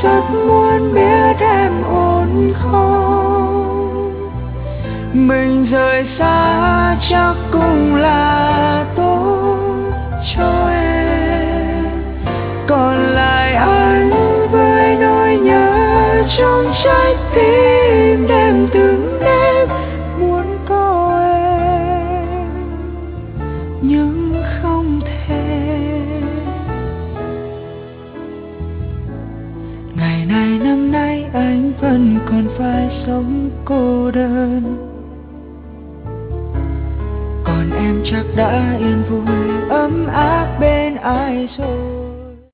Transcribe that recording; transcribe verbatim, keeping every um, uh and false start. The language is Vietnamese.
rất muốn biết em ổn không. Mình rời xa chắc cũng là tốt cho em, còn lại anh với nỗi nhớ trong trái tim đêm từng đêm muốn có em nhưng không thể. Ngày này năm nay anh vẫn còn phải sống cô đơn, còn em chắc đã yên vui ấm áp bên ai rồi.